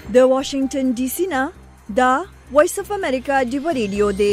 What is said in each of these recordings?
د واشنگټن ډي سي نه دا وایس اف امریکا ډیو ریډیو دی.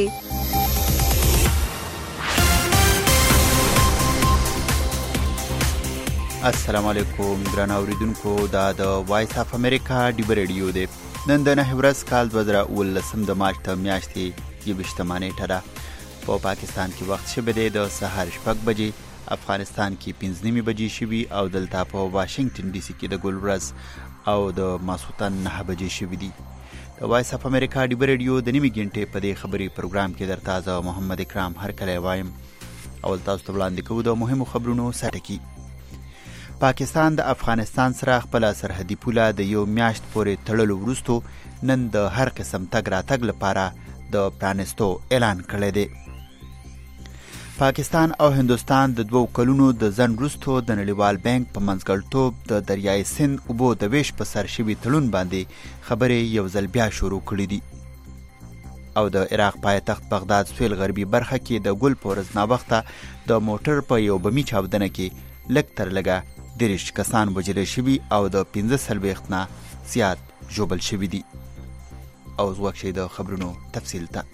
السلام علیکم درنو اوریدونکو، دا د وایس اف امریکا ډیو ریډیو دی. نن د 9 ورځ کال 2019 د مارچ میاشتې 28 نیټه ده. په پاکستان کې وخت شبه دی د سهار 6 بجې، افغانستان کې 5 بجې شوي او دلته په واشنگټن ډي سي کې د ګل ورځ او د ماسوتن 9 بجې شوي دي. د وایس اف امریکا ډیو ریډیو د نیمې غنټې په دې خبري پروګرام کې درته زه محمد اکرام هرکلی وایم. اول تاسو ته وړاندې کوو د مهمو خبرونو سرټکی. پاکستان د افغانستان سره خپل سرحدي پوله د یو میاشت پورې تړلو وروسته نن د هر قسم تګ راتګ لپاره د پرانستو اعلان کړی دی. پاکستان او هندوستان د 2 کلونو د ځنډ وروسته د نړیوال بانک په منځګړیتوب د دریای سند اوبو د ویش په سر شوي تړون باندې خبرې یو ځل بیا شروع کړي دي. او د عراق پایتخت بغداد سویل غربي برخه کې د ګل په ورځ ناوخته د موټر په یو بمي چاودنه کې لږ تر لږه 30 کسان وژل شوي او د 15 نه زیات ژوبل شوي دي. او ځوک شي د خبرونو تفصیل ته.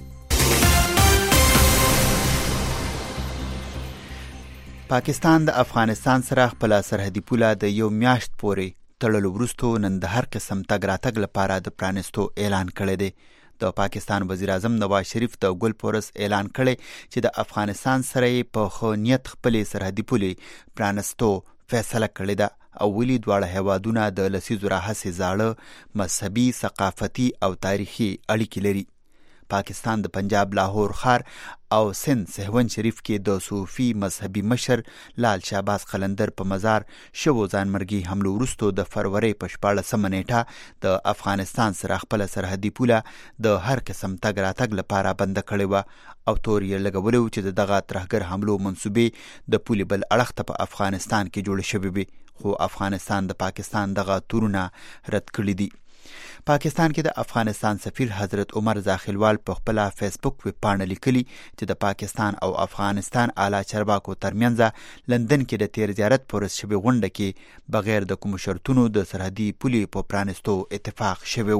پاکستان د افغانستان سره خپل سرحدي پوله د یو میاشت پورې تړلو وروسته نن د هر قسم تګ راتګ لپاره د پرانستو اعلان کړی دی. د پاکستان وزیر اعظم نواز شریف د ګل پورس اعلان کړی چې د افغانستان سره په خو نیت خپل سرحدي پولې پرانستو فیصله کړې ده او ویلي دواړه هیوادونه د لسیزو راهیسې زاړه مذهبي، ثقافتي او تاریخي اړیکې لري. پاکستان د پنجاب لاهور ښار او سند سهون شریف کې د صوفي مذهبي مشر لال شهباز قلندر په مزار شوو ځانمرګي حملو وروسته د فروری په 14 نیټه د افغانستان سره خپل سرحدي پوله د هر قسم تګ راتګ لپاره بند کړې وه او تور یې لګولو چې دغه ترهګر حملو منسوبې د پولې بل اړخ ته په افغانستان کې جوړې شوې وي، خو افغانستان د پاکستان دغه تورونه رد کړي دي. پاکستان کې د افغانستان سفیر حضرت عمر زاخیلوال په خپل فیسبوک ویبپاڼه لیکلي چې د پاکستان او افغانستان اعلی چارواکو ترمنځ لندن کې د تیر زیارت پورس شوی غونډه کې بغیر د کوم شرطونو د سرحدي پولې په پرانستو اتفاق شوی.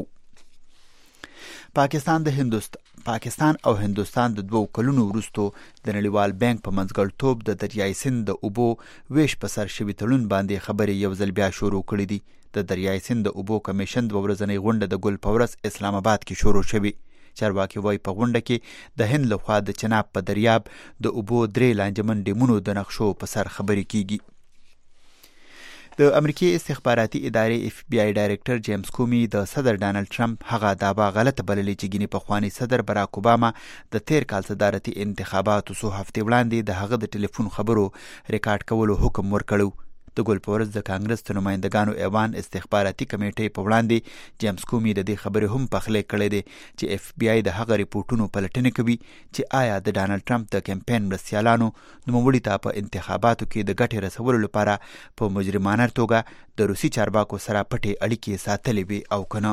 پاکستان او هندوستان د 2 کلونو وروسته د نړیوال بانک په منځګړیتوب د دریای سند د اوبو ویش په سر شوي تړون باندې خبرې یو ځل بیا شروع کړي دي. د دریای سند د اوبو کمیشن 2 ورځنۍ غونډه د ګل په ورځ اسلام آباد کې شروع شوې. چارواکي وایي په غونډه کې د هند لخوا د چناب په دریاب د اوبو 3 لانجمن ډیمونو د نقشو په سر خبرې کیږي. د امریکای استخباراتي ادارې FBI ډایریکټر جیمز کومي د صدر ډانلډ ټرمپ هغه دعوا غلطه بللې چې ګینې پخوانی صدر براک اوباما د تیر کال صدارتي انتخاباتو څو هفتې وړاندې د هغه د ټلیفون خبرو ریکارډ کولو حکم ورکړو. د ګل په ورځ د کانګرس د نمایندګانو ایوان استخباراتي کمیټې په وړاندې جیمز کومي د دې خبرې هم پخلی کړی دی چې FBI د هغه ریپورټونو پلټنه کوي چې آیا د ډانلډ ټرمپ د کمپاین مرستیالانو نوموړي ته په انتخاباتو کې د ګټې رسولو لپاره په مجرمانه توګه د روسي چارواکو سره پټې اړیکې ساتلې وي او کنه.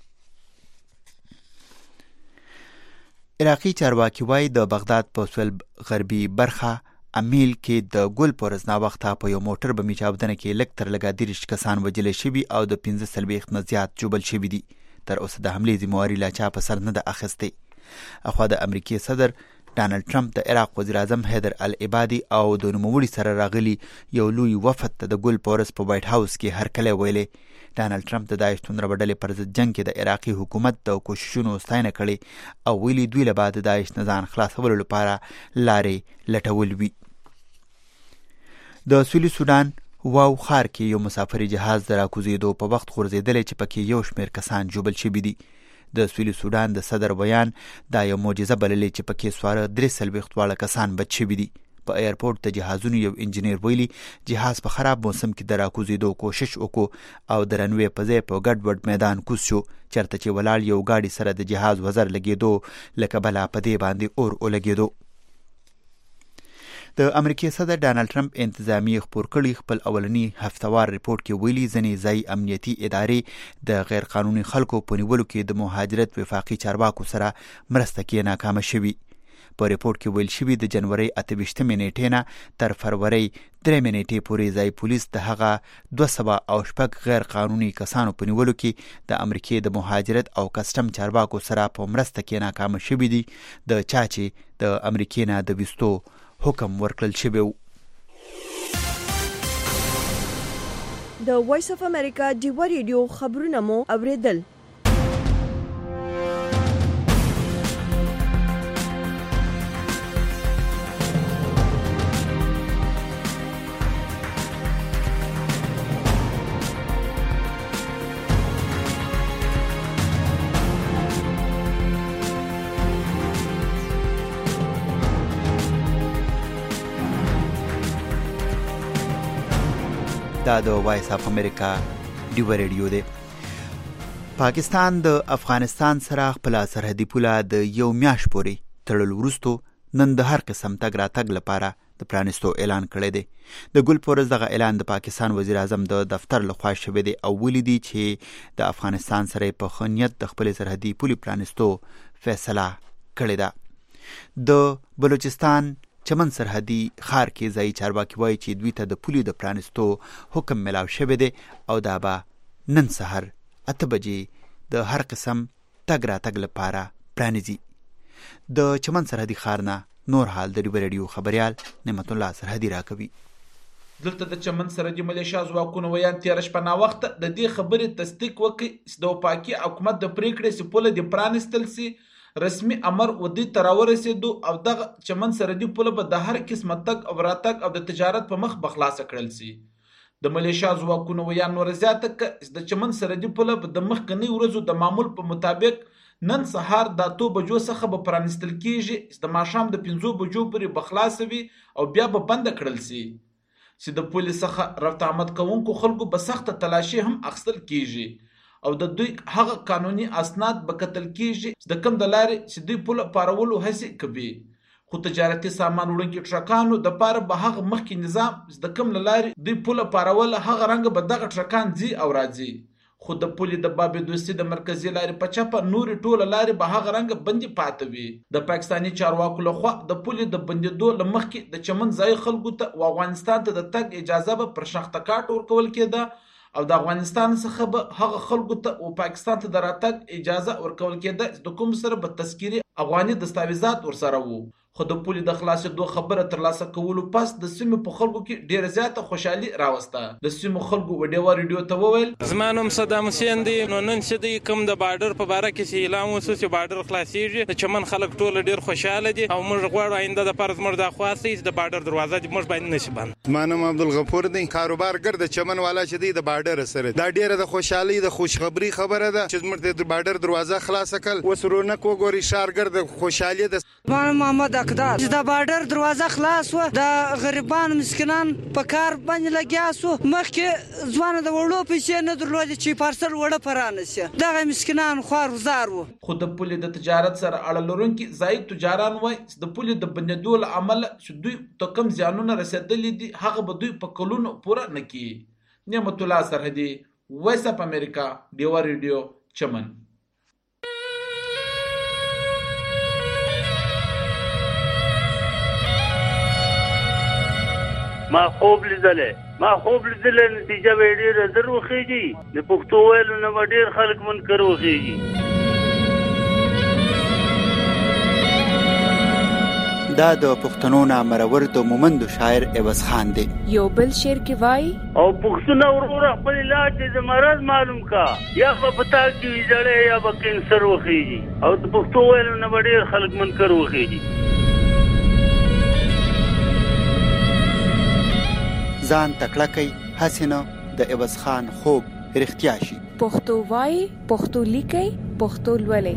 عراقي چارواکي وایي د بغداد په سویل غربي برخه امیل کې د ګل په ورځ ناوخته په یو موټر بمي چاودنه کې لږ تر لږه 30 کسان وژل شوي او د 15 نه زیات ژوبل شوي دي. تر اوسه د حملې ذمہواري لا چا په سر نه ده اخیستې. اخوا د امریکای صدر ډانلډ ټرمپ د عراق وزیر اعظم حیدر العبادي او د نوموړي سره راغلي یو لوی وفد ته د ګل په ورځ په وایټ هاوس کې هرکلی ویلې. ډانلډ ټرمپ د داعش توندره ډلې پر ضد جنګ کې د عراقي حکومت د کوششونو ستاینه کړې او ویلي دوی له بعد د داعش نه ځان خلاصولو لپاره لارې لټول وي. د سویلي سودان واو ښار کې یو مسافري جهاز د راکوزېدو په وخت غورځېدلی چې پکې یو شمېر کسان ژوبل شوي دي. د سویلي سودان د صدر بیان دا یو معجزه بللې چې پکې سواره 43 کسان بچ شوي دي. په ایرپورټ د جهازونو یو انجینیر ویلي جهاز په خراب موسم کې د راکوزېدو کوشش وکړو او د رنوې په ځای په ګډوډ میدان کوز شو، چېرته چې ولاړ یو ګاډي سره د جهاز وزر لګېدو لکه بله په دې باندې اور ولګېدو. د امریکای صدر ډانلډ ټرمپ انتظامی خپور کړي خپل اولنی هفتوار ریپورت کې ویلي ځینې ځای امنیتي ادارې د غیر قانوني خلکو په نیولو کې د مهاجرت وفاقي چارواکو سره مرسته کې ناکامه شوي. په ریپورت کې ویل شوي د جنوري 28 نیټې نه تر فروری 3 نیټې پورې ځای پولیس د هغه 206 غیر قانوني کسانو په نیولو کې د امریکې د مهاجرت او کسټم چارواکو سره په مرسته کې ناکام شوي دي، د چا چې د امریکې نه د ویستو حکم ورکړل شوی و. د وایس اف امریکا ډیوا ریډیو خبرونه مو اوریدل. دا د وایس اف امریکا ډیوا ریډیو دی. پاکستان د افغانستان سره خپل سرحدي پوله د یو میاشت پورې تړل وروسته نن د هر قسم تګ راتګ لپاره د پرانیستو اعلان کړی دی. د ګل پورز دغه اعلان د پاکستان وزیر اعظم د دفتر لخوا شوی دی او ولیدي چې د افغانستان سره په خنیت د خپل سرحدي پولې پرانیستو فیصله کړې ده. د بلوچستان چمن سرحدي خار کې ځای چارواکي وایي چې دوی ته د پولې د پرانیستو حکم ملاو شوی دی او دا به نن سحر 8 بجې د هر قسم تګ راتګ لپاره پرانیزي. د چمن سرحدي خار نه نور حال د ډیوا ریډیو خبريال نعمت الله سرحدي راکوي. دلته د چمن سرحدي ملیشیا ځواکونو ویان تیر شپه نا وخت د دې خبرې تصدیق وکړي چې د وفاقي حکومت د پریکړې چې پوله د پرانیستل سي رسمي امر ودی تراورسېدو او دغه چمن سرحدي پوله به د هر قسمه تګ او راتګ او د تجارت په مخ بخلاصه کړل سي. د ملیشیا ځواکونو ویان نور زیاته ک د چمن سرحدي پوله به د مخکنی ورځو د معمول په مطابق نن سهار د 2 بجو څخه به پرانیستل کیږي، د ماښام د 5 بجو پورې بخلاصه وي او بیا به بند کړل سي. چې د پولیس څخه رفت آمد کوونکو خلکو به سخت تلاشي هم اخیستل کیږي او د دوی هغه قانوني اسناد به کتل کیږي د کم د لارې چې دوی پوله پارولو هڅې کوي. خو تجارتي سامان وړونکي ټرکانو د پاره به هغه مخکې نظام د کم له لارې دوی پوله پارول هغه رنګ به دغه ټرکان ځي او راځي. خو د پولې د باب دوستي د مرکزي لارې په چپه نورې ټوله لارې به هغه رنګ بندي پاتې وي. د پاکستاني چارواکو لخوا د پولې د بندېدو له مخکې د چمن ځای خلکو ته او افغانستان ته د تګ اجازه به پر شخته کاټ ورکول کېده او د افغانستان څخه به هغه خلکو ته او پاکستان ته د راتګ اجازه ورکول کېده چې د کوم سره به تذکیري افغاني دستاویزات ورسره وو. خو د پولې د خلاصېدو خبره ترلاسه کولو پس د سیمې په خلکو کې ډېره زیاته خوشحالي راوسته. د سیمو خلکو ډیوا ریډیو ته وویل زما نوم صدام حسین دی. نو نن چې دی کوم د بارډر په باره کې چې اعلان وسو چې بارډر خلاصېږي د چمن خلک ټول ډېر خوشاله دي او موږ غواړو آینده د فرض موږ د خواسته چې د بارډر دروازه دې موږ باندې نشي بند. زما نوم عبدالغفور دی. کاروبارګر د چمن والا چې دی د بارډر سره دا ډېره د خوشحالي د خوشخبری خبره ده چې موږ د بارډر دروازه خلاص کړل. وسرونه کوګوري شارګر د خوشحالي د محمد اقدار د بارډر دروازه خلاص و د غریبان مسکینان په کار باندې لګیا سو. مخکې ځوانه د وړو پیسې نه درلودې چې پارسل وړه پرانه شي دغه مسکینان خوار وزار وو. خو د پولې د تجارت سره اړه لرونکي ځایي تجاران وایي چې د پولې د بندېدو له امله چې دوی ته کم زیانونه رسېدلي دي هغه به دوی په کلونو پوره نه کړي. نعمت الله سرحدي، وایس اف امریکا، ډیوا ریډیو، چمن. ما خوب لیدلې نتیجه به ډېره زر وخېږي. د پښتو ویلو نه به ډېر خلک منکر وخېږي. دا د پښتنو نامرور د مومندو شاعر عوض خان دی. یو بل شعر کې وایي او پښتون وروره خپل علاج د مرض معلوم کا یا په پتا کې ویځړې یا به کینسر وخېږي او د پښتو ویلو نه به ډېر خلک منکر وخېږي. ځان تکړه کوي هسې نه د عوض خان خوب رښتیا شي. پښتو وایي، پښتو لیکي، پښتو لولي.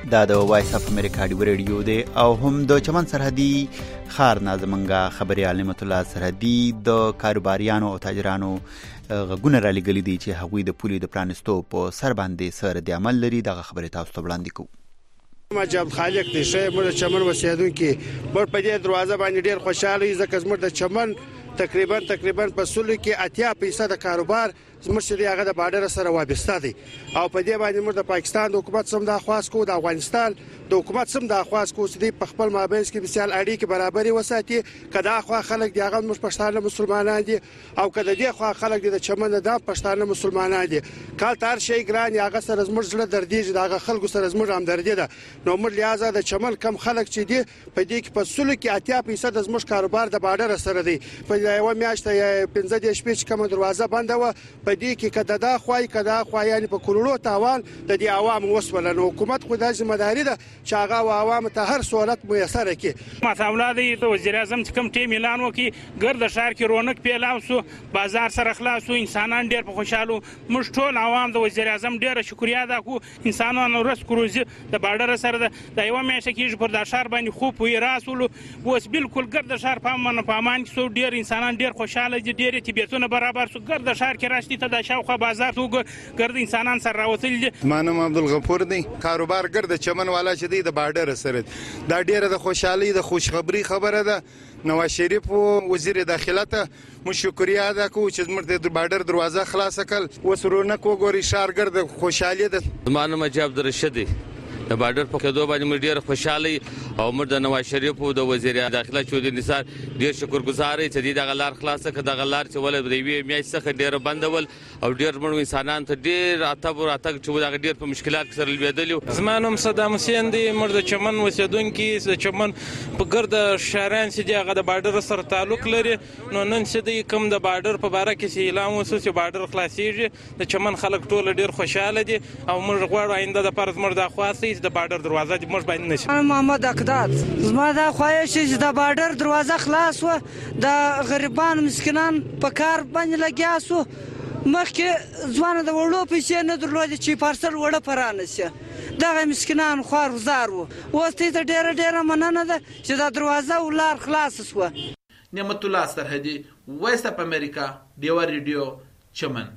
دا د وایس اف امریکا ډیو ریډیو دی او هم د چمن سرحدي خار نه زمونږ خبريال نعمت الله سرحدي د کاروباریانو او تاجرانو غږونه را لګلي دي چې هغوی د پولې د پرانستو په سر باندې سره د عمل لري دغه خبرې تاسو ته وړاندې کوو. مجاب خالق دی شه موږ چمن وسیدونکو موږ په دې دروازه باندې ډیر خوشاله یو ځکه موږ د چمن تقریبا په سلو کې 80% د کاروبار زموږ چې هغه د بارډر سره وابسته دي او په دې باندې موږ د پاکستان د حکومت سم د خواص کو د افغانستان د حکومت سم د خواص کو چې په خپل مابین کې مثال اړیکې برابرۍ وساتي کدا خو خلک دی هغه موږ پښتانه مسلمانان دي او کدا دی خو خلک د چمن د پښتانه مسلمانان دي کال تر شي ګران هغه سره زموږ زړه دردیږي دغه خلکو سره زموږ همدردی ده نو موږ لہذا د چمن کم خلک چې دي په دې کې په سلو کې 80% د زموږ کاروبار د بارډر سره دی په یو میاشت 15 شپې کوم دروازه بنده و په دې کې کدا کدا یعنی په کولو تاوان د دې عوام وسول نو حکومت خو د ځمداري ده چې هغه عوام ته هر سہولت میسر کړي. متعامله د وزیر اعظم کوم ټیم اعلان وکي ګرد شهر کې رونق پیلاو سو بازار سره خلاصو انسانان ډیر په خوشاله موږ ټول عوام د وزیر اعظم ډیره شکریا ادا کو انسانانو رس کروزي د بارډر سره د یو میاشت کې پر د شهر باندې خو په راسول اوس بالکل ګرد شهر په امان کې سو ډیر انسانان ډیر خوشاله دي ډیر طبيعتونه برابر سو ګرد شهر کې راشتي ته د شاوخه بازار تو ګرد انسانان سره راوتل دي. مانم عبدالغفور دی کاروبار ګرد چمن والا چې دی د بارډر سره دا ډیره د خوشحالي د خوشخبری خبره ده. نواز شریف وزیر داخله ته مو شکریا ادا کوو چې زموږ د بارډر دروازه خلاص کړ وسرونه کوګوري شارګرد خوشحالي ده. مانم عبدالرشید د بارډر په کېدو باندې موږ ډیر خوشاله او موږ د نواز شریف او د وزیر داخله چودري نثار ډیر شکرګزار یو چې د غلار خلاصه کړه د غلار چې ول د وی میاشت څخه ډیر بندول او ډیر موږ انسانان ته ډیر اتګ چې دا ډیر په مشکلات سره لویدل. زمانم صدام حسین دی موږ د چمن وسیدونکو د چمن په ګرد شهران چې هغه د بارډر سره تعلق لري نو نن چې د کوم د بارډر په باره کې اعلان وسو چې بارډر خلاصيږي د چمن خلک ټول ډیر خوشاله دي او موږ غواړو آینده د پرز موږ د خاصي د بارډر دروازه د موږ باندې نشي. محمد اقداد زما دا خواهش چې د بارډر دروازه خلاص و د غریبان مسکینان په کار باندې لګیا سو مخکې ځوانه د وړو پیسې نه درلودې چې پارسل وړه پرانه شي دغه مسکینان خوار وزار وو اوس ته ډیره مننه ده چې دا دروازه ولار خلاص سو. نعمت الله سرحدي وایس اف امریکا ډیو ریډیو چمن.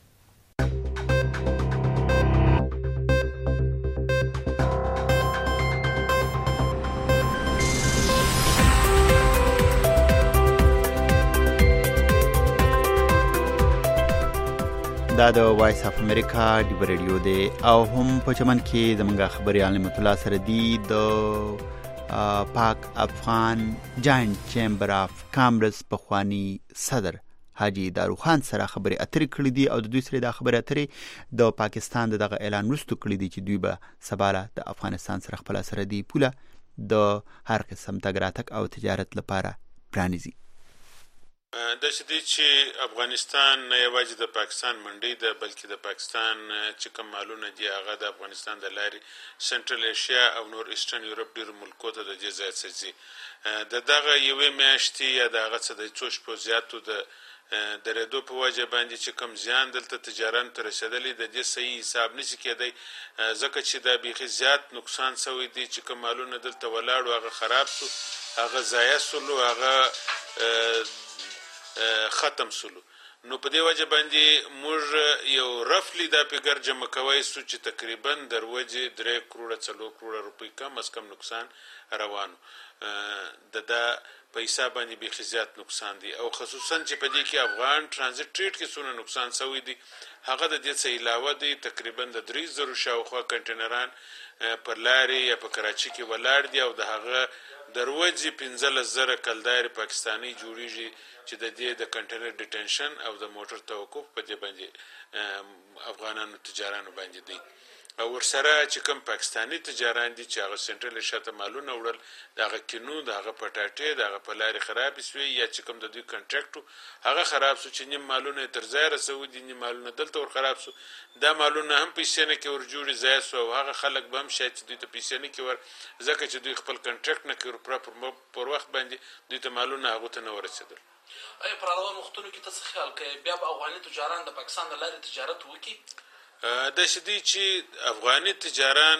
دا د وایس اف امریکا ډیو ریډیو دی او هم په چمن کې زمونږ خبريال نعمت الله سره دی د پاک افغان جاینټ چیمبر اف کامرس پخوانی صدر حاجی داروخان سره خبرې اترې کړې دي او د دوی سره د خبرې اترې د پاکستان دغه اعلان وروسته کړی دی چې دوی به سباله د افغانستان سره خپل سره دی پوله د هر قسم تګ راتګ او تجارت لپاره پرانیزي. د چې افغانستان نه یوازې د پاکستان منډي ده بلکې د پاکستان چې کوم مالونه دي هغه د افغانستان د لارې سنټرل ایشیا او نور ایسټرن یورپ ډیر ملکو ته د جزایت سځي د دغه یوې میاشتې یا دغه څه د څو شپو زیاتو د درېدو په وجه باندې چې کوم زیان دلته تجارت ته رسیدلی د دې صحیح حساب نشي کېدی ځکه چې دا بیخي زیات نقصان شوی دی چې کوم مالونه دلته ولاړ هغه خراب شو هغه ضایع شول هغه ختم سلو نو په دې وجه باندې موږ یو رفلی دا پیګر جمع کوي سو چې تقریبا دروځي 3 کروڑه 4 کروڑه روپۍ کم از کم نقصان روانو د پیسې باندې به زیات نقصان دي او خصوصا چې په دې کې افغان ترانزیت ټریډ کې څونه نقصان شوی دی هغه د دې څخه علاوه دی تقریبا د 3000 شاوخوا کنټینران پر لارې یا په کراچي کې ولاړ دي او د هغه دروځي 15000 کلدار پاکستانی جوړیږي چې د دې د کنټینر ډیټنشن او د موټر توقف په دې باندې افغانانو تجارانو باندې دی او ورسره چې کوم پاکستانی تجاران دي چې هغه سنټرل شاته مالونه وړل دغه کینو دغه پټاټې دغه پلاری خراب شوی یا چې کوم د دوی کنټراکټ هغه خراب شو چې نیم مالونه تر ځای رسو دي نیم مالونه دلته ور خراب شو دا مالونه هم پیسې نه کې ور جوړي ځای سو هغه خلک به هم شاید دوی ته پیسې نه کې ور ځکه چې دوی خپل کنټراکټ نه کوي پر وخت باندې دوی ته مالونه هغه ته نه ورسېدل. ای پر علاوه مختلفو کې تاسو خیال کوي بیا به افغاني تجاران د پاکستان د لارې تجارت وکړي د شدي چې افغاني تجاران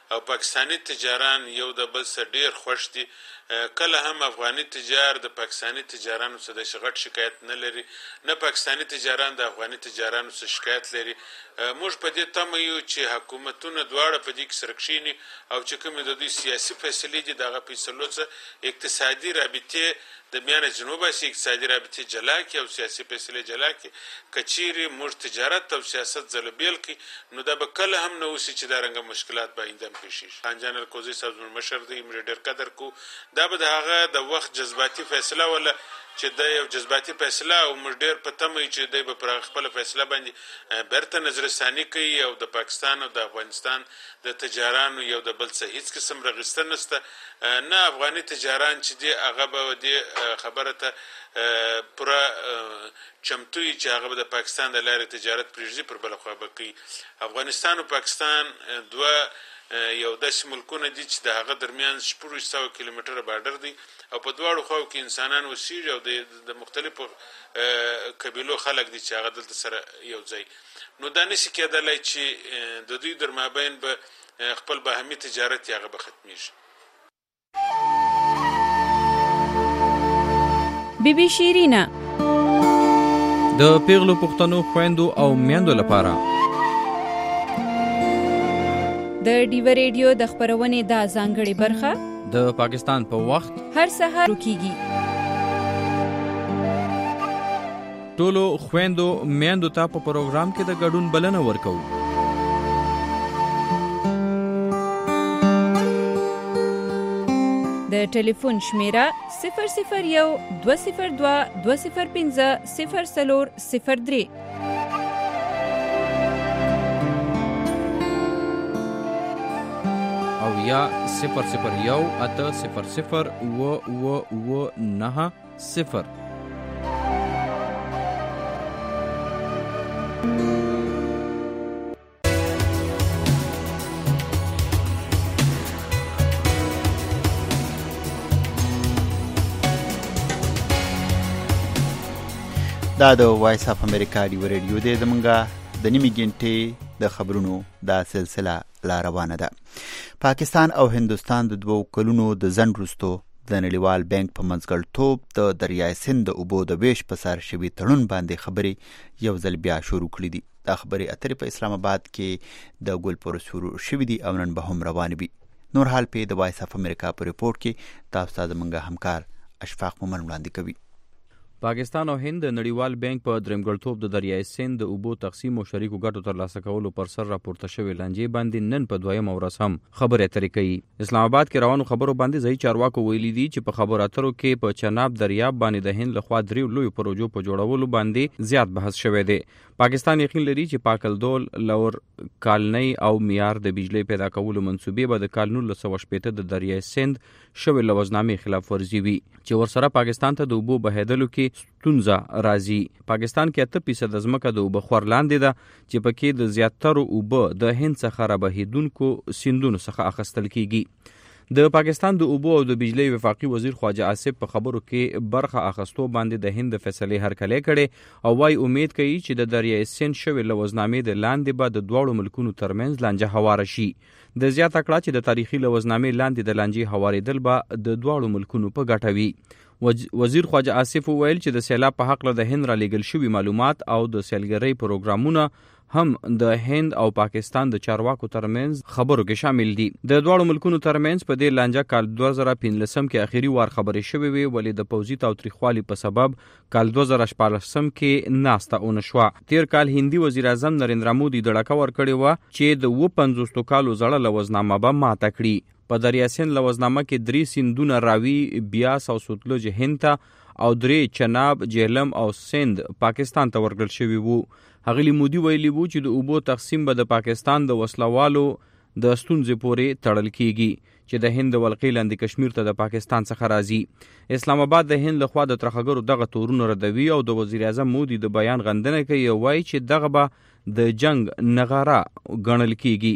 او پاکستانی تجاران یو د بل سره ډیر خوښ دي. کله هم افغاني تجار د پاکستانی تجارانو سره د شغټ شکایت نه لري، نه پاکستانی تجاران د افغاني تجارانو سره شکایت لري. موږ په دې تمه یو چې حکومتونه دواړه په دې کې سره کښیني او چې کومې د دوی سیاسي فیصلې دي دغه فیصلو څخه اقتصادي رابطې د میانه جنوب اسیا اقتصادي رابطې جلا کړي او سیاسي فیصلې جلا کړي. که چیرې موږ تجارت او سیاست ځله بیل کړي نو دا به کله هم نه اوسي چې دا رنګه مشکلات به آینده هم پیښ شي. خان جان الکوزي صاحب زموږ مشر دی، موږ ډېر قدر کوو. دا به د هغه د وخت جذباتي فیصله ولا چې د یو جذباتي فیصله او موږ ډېر په تمه یو چې دی به پر خپل فیصله باندې بیرته نظرثاني کوي او د پاکستان او د افغانستان د تجارانو یو د بل څه هیڅ قسم رغسته نشته. نه افغاني تجاران چې دی هغه به د خبره ته پوره چمتو وي چې هغه به د پاکستان د لارې تجارت پرېږدي، پر بله خوا به کوي. افغانستان او پاکستان دوه یو داسې ملکونه دي چې د هغه درمیان 600 کیلومتره بارډر دی او په دواړو خواو کې انسانان اوسېږي او د مختلفو قبیلو خلک دي چې هغه دلته سره یو ځای. نو دا نشي کېدلی چې د دوی در مابین به خپل باهمي تجارت هغه به ختمیږي. بیبي شیرینا د پیغلو پښتنو خويندو او میندو لپاره د ډیو ریډیو د خبرونې د ځانګړي برخه د پاکستان په وخت هر سهار کیږي. ټولو خويندو میندو ته په پروګرام کې د ګډون بلنه ورکوو. د ټلیفون شمیره 001 202 205 0403 او یا 001-800-990. دا د وایس اف امریکا ډیو ریډیو دی. زمونږه د نیمې ګنټې د خبرونو دا سلسله لا روانه ده. پاکستان او هندوستان د 2 کلونو د ځنډ وروسته د نړیوال بانک په منځګړیتوب د دریای سند د اوبو د ویش په سر شوي تړون باندې خبرې یو ځل بیا شروع کړي دي. دا خبرې اترې په اسلام آباد کې د ګل پر شروع شوي دي او نن به هم روان وي. نور حال په د وایس اف امریکا په ریپورت کې تاسو ته زموږ همکار اشفاق مومن وړاندې کوي. پاکستان او هند د نړیوال بانک په درېمګړتوب د دریای سند د اوبو تقسیم او شریکو ګټو ترلاسه کولو پر سر راپورته شوی لانجې باندې نن په 2م ورځ هم خبرې اترې کوي. اسلام آباد کې روانو خبرو باندې ځای چارواکو ویلي دي چې په خبرو اترو کې په چناب دریاب باندې د هند لخوا 3 لوی پروژو په جوړولو باندې زیات بحث شوی دی. پاکستان یقین لري چې پاکلدول، لور کالنۍ او میار د بجلی پیدا کولو منصوبې به د کال 1980 د دریای سند شوی لوزنامې خلاف ورزي وي چې ورسره پاکستان ته د اوبو بهیدلو کې ستونزه راځي. پاکستان کې 8% ځمکه د اوبه خور لاندې ده چې پکې د زیاترو اوبه د هند څخه را بهیدونکو سیندونو څخه اخیستل کیږي. د پاکستان د اوبو او د بجلی وفاقي وزیر خواجه آصف په خبرو کې برخه اخیستو باندې د هند فیصلې هرکلی کړي او وايي امید کوي چې د دریای سند شوی لوزنامې د لاندې به د دواړو ملکونو ترمنځ لانجه هواره شي. د زیاته کړه چې د تاریخي لوزنامې لاندې د لانجې هوارېدل به د دواړو ملکونو په ګټه وي. وزیر خواجه آصف وویل چې د سیلاب په حق له د هند را لېږل شوي معلومات او د سیلګرۍ پروګرامونه هم د هند او پاکستان د چارواکو ترمنځ خبرو کې شامل دي. د دواړو ملکونو ترمنځ په دې لانجه کال 2015 کې اخیری وار خبرې شوې وي، ولې د پوځي تاوتریخوالي په سبب کال 2014 کې ناسته اون شو. تیر کال هندي وزیر اعظم نریندرا مودي دړکه ورکړې و چې د 55 کالو زړه لوزنامه به ماته کړي. په دریای سند لوزنامه کې 3 سیندونه راوي، بیاس او سوتلج هند ته او 3 چناب، جهلم او سند پاکستان ته ورکړل شوي وو. هغلی مودي ویلي وو چې د اوبو تقسیم به د پاکستان د وسلوالو د ستونزې پورې تړل کیږي چې د هند ولقې لاندې کشمیر ته د پاکستان څخه راځي. اسلام آباد د هند لخوا د ترخګرو دغه تورونه ردوي او د وزیر اعظم مودي د بیان غندنه کوي او وایي چې دغه به د جنگ نغاره ګڼل کیږي.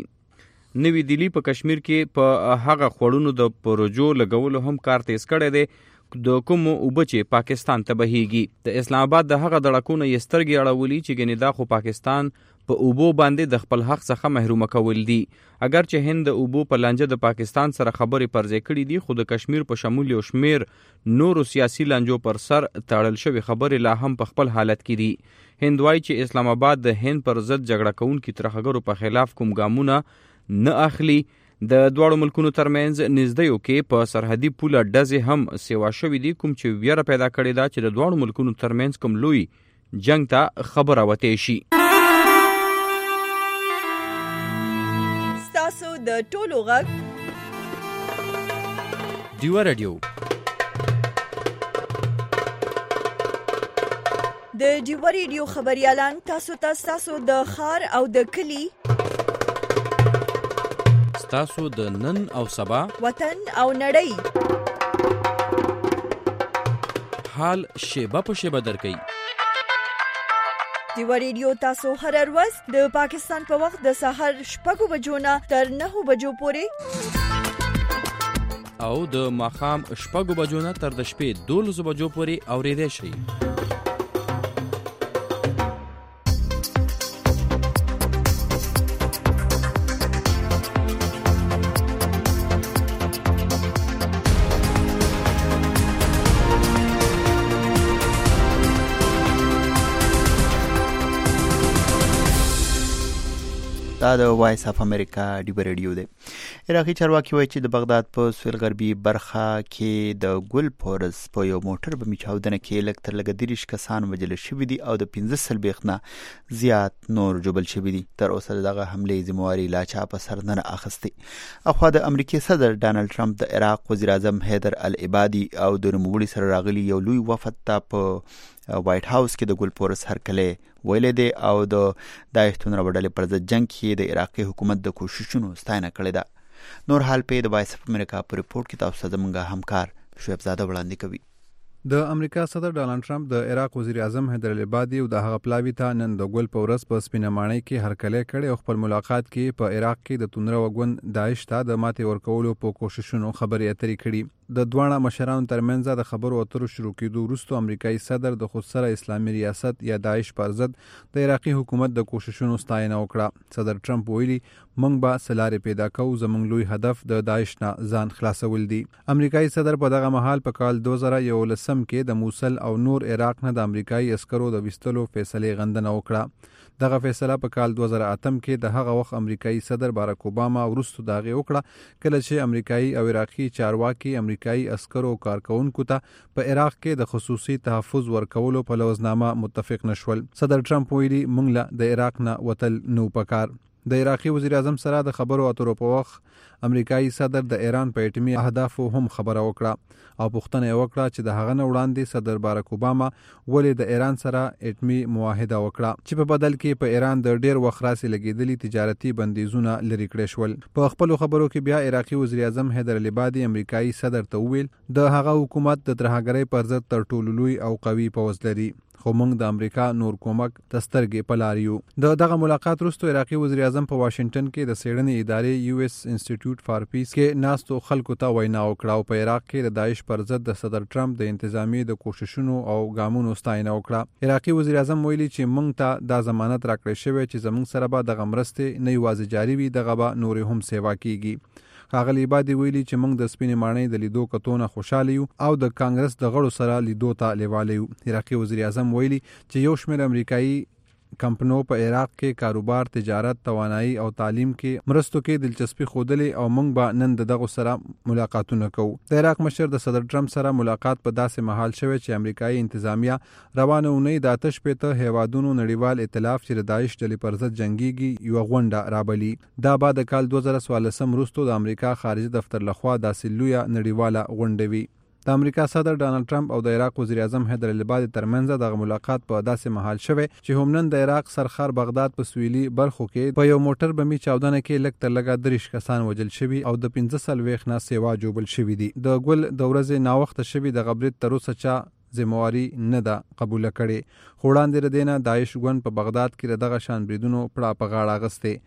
نوی دلی په کشمیر کې په هغه خوړونو د پروژو لګولو هم کار تیز کړی دی د کومو اوبه چې پاکستان ته بهیږي. د اسلام آباد د هغه دړکونه یې سترګې اړولي چې ګنې دا خو پاکستان په اوبو باندې د خپل حق څخه محروم کول دي. اگر چې هند د اوبو په لانجه د پاکستان سره خبرې پرځای کړې دي، خو د کشمیر په شمول یو شمیر نورو سیاسي لانجو پر سر تړل شوی خبرې لا هم په خپل حالت کې دي. هند وایي چې اسلام آباد د هند پر ضد جګړه کوونکي ترهګرو په خلاف کوم ګامونه نه اخلي. د دواړو ملکونو ترمنځ نږدېیو کې په سرحدي پوله ډزې هم سیوا شوي دي، کوم چې ویره پیدا کړې ده چې د دواړو ملکونو ترمنځ کوم لوی جنگ ته خبره وتې شي. ستاسو د ټولو غږ ډیوه رادیو. د ډیوه رادیو خبريالان تاسو د ښار او د کلی، تاسو د نن او سبا، وطن او نړۍ حال شیبه په شیبه درکې. ډیوه رادیو تاسو هر ورځ د پاکستان په وخت د سحر 6 بجو نه تر 9 بجو پورې او د ماښام 6 بجو نه تر د شپې 12 بجو پورې اورېدای شئ. دا د وایس اف امریکا ډیوه رادیو دی. عراقي چارواکي وایي چې د بغداد په سویل غربي برخه کې د ګل پورس په یو موټر بمي چاودنه کې لږ تر لږه 30 کسان وژل شوي دي او د 15 نه زیات نور جوبل شوي دي. تر اوسه دغه حملې ذمہواري لا چا په سر نه اخیستې. اخوا د امریکای صدر ډانلډ ټرمپ د عراق وزیر اعظم حیدر العبادي او د نوموړي سره راغلي یو لوی وفد ته په وایټ هاوس کې د ګل پورس هرکلی ویلې دی او د داعش تنظیم پر ضد جنگ کې د عراقي حکومت د کوششونو ستاینه کړې ده. نور حال په د وایس اف امریکا په ریپورت کې تاسو زموږ همکار شعیب زاده وړاندې کوي. د امریکا صدر ډانلډ ټرمپ د عراق وزیر اعظم حیدر العبادي او د هغه پلاوی ته نن د ګل پورس په سپینمانۍ کې هرکلی کړي او خپل ملاقات کې په عراق کې د تنره وګون داعش ته د ماتې ورکولو په کوششونو خبرې اترې کړي. د دوه مشرانو ترمنځ د خبرو اترو شروع کېدو وروسته امریکایي صدر د خودسره اسلامي ریاست یا داعش پر ضد د عراقي حکومت د کوششونو ستاینه وکړه. صدر ټرمپ ویلي موږ به سلارې پیدا کوو، زموږ لوی هدف د داعش نه ځان خلاصول دي. امریکایي صدر په دغه مهال په کال 2011 کې د موصل او نور عراق نه د امریکایي عسکرو د وستلو فیصله غندنه وکړه. دغه فیصله په کال 2008 کې د هغه وخت امریکایي صدر باراک اوباما وروسته دغه وکړه کله چې امریکایي او عراقي چارواکي امریکایي عسکرو کارکونکو ته په عراق کې د خصوصي تحفظ ورکولو په لوزنامه متفق نشول. صدر ټرمپ ویلي موږ له د عراق نه وتل نو پکار. د عراقي وزیر اعظم سره د خبرو اترو په وخت امریکایي صدر د ایران په اټومي اهدافو هم خبره وکړه او پوښتنه وکړه چې د هغه نه وړاندې صدر باراک اوباما ولې د ایران سره اټومي معاهده وکړه چې په بدل کې په ایران د ډیر وخت راسي لګیدلي تجارتي بندیزونه لري کړی شول. په خپل خبرو کې بیا عراقي وزیر اعظم حیدر العبادي امریکایي صدر ته وویل د هغه حکومت د ترهګرۍ پر ضد تر ټولو لوی او قوي پوځ لري، خو موږ د امریکا نور کومک تسترګې پلاریو. دغه ملاقات وروسته عراقي وزیر اعظم په واشنگټن کې د څېړنې ادارې یو اس انسټیټیوټ فار پیس کې ناستو خلکو ته وینا وکړه او په عراق کې د داعش پر ضد د صدر ټرمپ د انتظامی د کوششونو او ګامونو ستاینه وکړه. عراقي وزیر اعظم ویلي چې موږ ته دا ضمانت راکړی شوی چې زموږ سره به دغه مرستې نه یوازې جاري وي، دغه به نور هم سیوا کیږي. ښاغلي عبادي ویلي چې موږ د سپینې ماڼۍ د لیدو کتونه خوشاله یو او د کانګرس د غړو سره لیدو ته لیواله یو. عراقي وزیر اعظم ویلي چې یو شمېر امریکایي کمپنو په عراق کې کاروبار، تجارت، توانایي او تعلیم کې مرستو کې دلچسپي ښودلې او موږ به نن دغه سره ملاقاتونه کوو. د عراق مشر د صدر ټرمپ سره ملاقات په داسې مهال شوی چې امریکایي انتظامیه روانه اونۍ د 8 هیوادونو نړیوال ائتلاف چې د داعش ډلې پر ضد جنگيږي یو غونډه رابلي. دا بعد کال 2014 وروسته د امریکا خارجه دفتر لخوا داسې لویه نړیواله غونډه وي. د امریکا صدر ډانلډ ټرمپ او د عراق وزیر اعظم حیدر العبادي ترمنځ دغه ملاقات په داسې مهال شوی چې هم نن د عراق سرخر بغداد په سویلي برخو کې په یو موټر بمي چاودنه کې لږ تر لږه 30 کسان وژل شوي او د 15 نه سیوا جوبل شوي دي. د ګل د ورځې ناوخته شوي د غبرت تر اوسه چا ذمہواری نه ده قبول کړي. خو وړاندې ردینه داعش ګوند په بغداد کې دغه شان بریدونو پړه په غاړه غسته.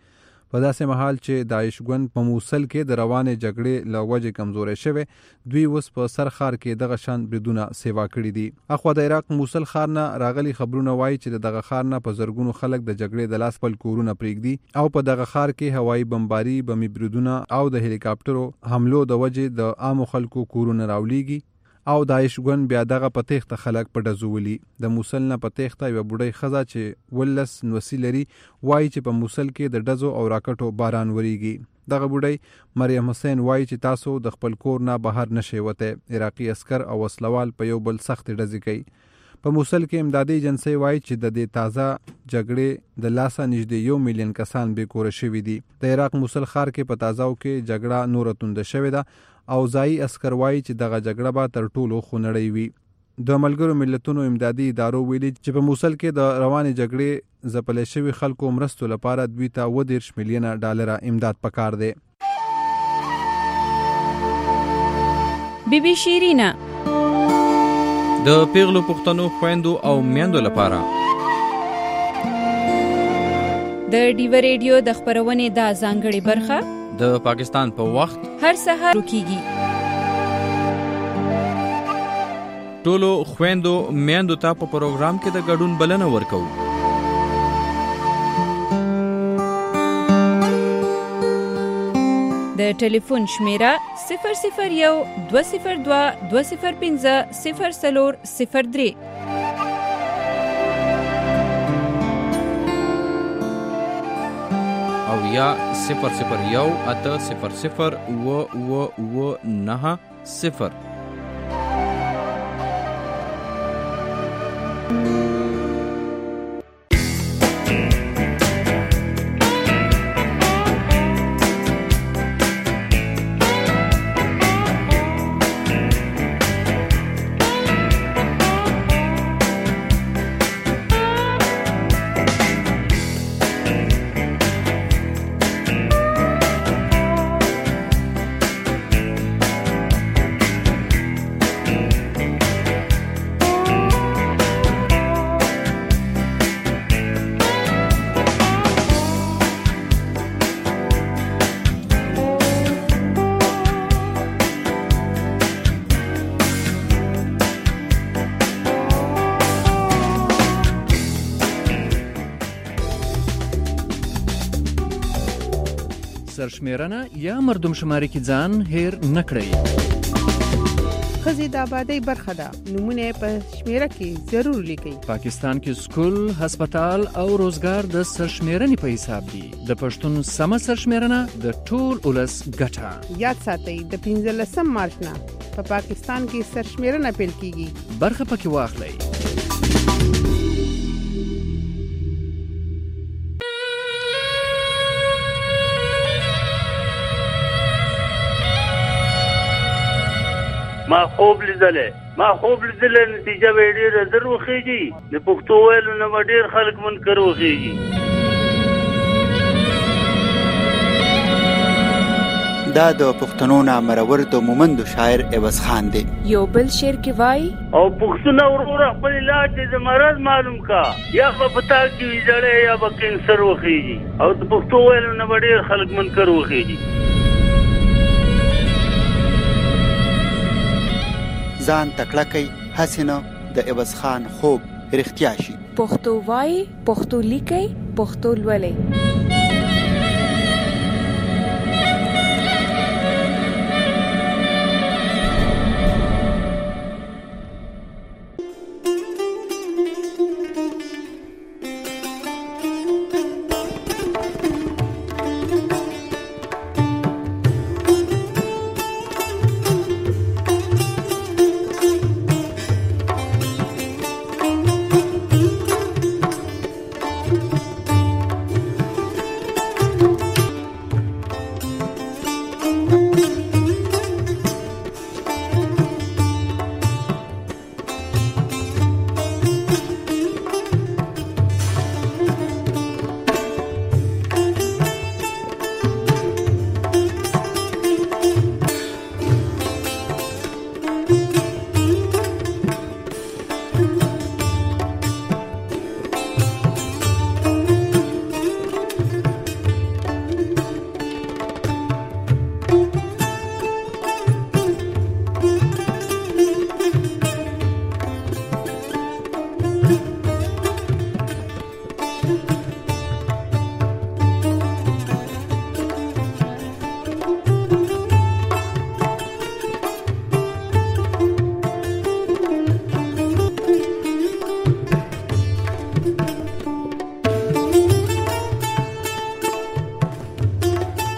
په داسې مهال چې داعش ګوند په موصل کې د روانې جګړې له وجې کمزورې شوی، دوی اوس په سر ښار کې دغه شان بریدونه سیوا کړي دي. اخوا د عراق موصل ښار نه راغلي خبرونه وایي چې د دغه ښار نه په زرګونو خلک د جګړې د لاس خپل کورونه پرېږدي او په دغه ښار کې هوایي بمباري، بمي بریدونه او د هلیکاپټرو حملو د وجې د عامو خلکو کورونه راولېږي او داعش ګوند بیا دغه په تیښته خلک په ډزو ولي. د موصل نه په تیښته یوه بوډۍ ښځه چې 18 نوسي لري وایي چې په موصل کې د ډزو او راکټو باران وریږي. دغه بوډۍ مریم حسین وایي چې تاسو د خپل کور نه بهر نشئ وتی. عراقي عسکر او وسلوال په یو بل سختې ډزې کوي. په موصل کې امدادي ایجنسۍ وایي چې د دې تازه جګړې د لاسه نږدې 1 میلیون کسان بې کوره شوي دي. د عراق موصل ښار کې په تازهو کې جګړه نوره تونده شوې ده او ځایي عسکر وایي چې دغه جګړه به تر ټولو خونړۍ وي. د ملګرو ملتونو امدادي ادارو ویلي چې په موصل کې د روانې جګړې ځپلې شوي خلکو مرستو لپاره دوی ته 30 میلیونه ډالر امداد پکار دی. بی بی شیرینا د پیغلو پښتنو خويندو او میندو لپاره د ډیو ریډیو د خبرونې د ځانګړي برخه د پاکستان په وخت هر سهار کیږي. ټولو خويندو میندو ته په پروګرام کې د ګډون بلنه ورکوو. د ټلیفون شمیره 001-202-205-0403 او یا 001-800-990. سرشمیرنه یا مردم شماری کې ځان هیر نکړئ. ښځې د آبادۍ برخه ده. نمونه په شمیره کې ضرور لیکئ. پاکستان کې سکول، هسپتال او روزګار د سرشمیرنې په حساب دي. د پښتون سمه سرشمیرنه د ټول ولس ګټه. یاد ساتئ د 15 مارچ نه په پاکستان کې سرشمیرنه پیل کیږي. برخه پکې واخلئ. ما خوب لیدلې نتیجه به ډېره زر وخیږي. د پښتو ویلو نه به ډېر خلک منکر وخیږي. دا د پښتنو نامرور د مومند شاعر عوض خان دی. یو بل شعر کې وای او پښتون وروره خپل علاج د مرض معلوم کا، یا په پتا کې ویځړې یا به کینسر وخیږي. او د پښتو ویلو نه به ډېر خلک منکر وخیږي. ځان تکړه کوي حسینه د عوض خان خوب رښتیا شي. پښتو وای، پښتو لیکي، پښتو لولي.